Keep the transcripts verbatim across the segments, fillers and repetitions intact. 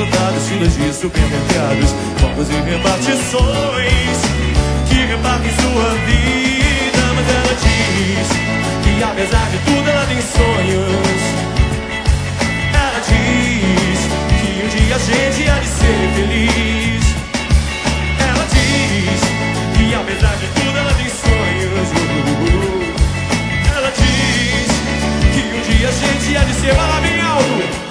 dotados de lojas de supermercados, bancos e repartições que repartem sua vida. Mas ela diz que apesar de tudo ela tem sonhos. Ela diz que um dia a gente há de ser feliz. Ela diz que apesar de tudo ela tem sonhos. Ela diz que um dia a gente há de ser, fala bem alto.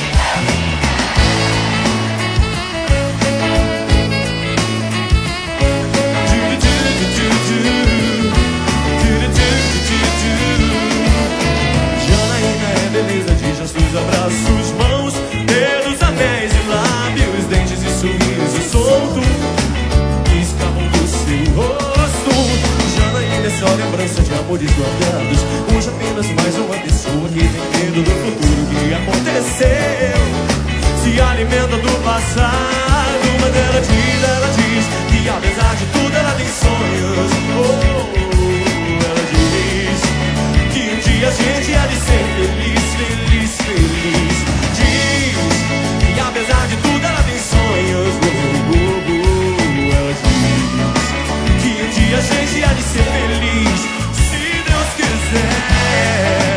Janaína é beleza de gestos, abraços, mãos, dedos, anéis e lábios, dentes e sorriso solto que escapam do seu rosto. Janaína é só lembrança de amores guardados. Hoje apenas mais uma pessoa que tem medo do futuro que aconteceu. Se alimenta do passado. Mas ela diz, ela diz que apesar de tudo ela tem sonhos. Oh, ela diz que um dia a gente há de ser feliz, feliz, feliz. Diz que apesar de tudo ela tem sonhos. Oh, oh, oh, ela diz que um dia a gente há de ser feliz, se Deus quiser.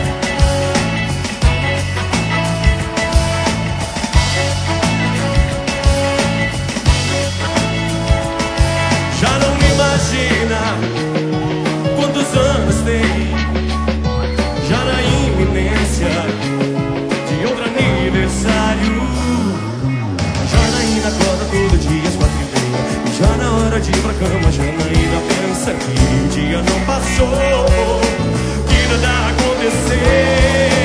Já não me imagina quantos anos tem, já na iminência de outro aniversário. Janaína acorda todo dia às quatro e meia, e já na hora de ir pra cama Janaína pensa que o dia não passou, que nada aconteceu.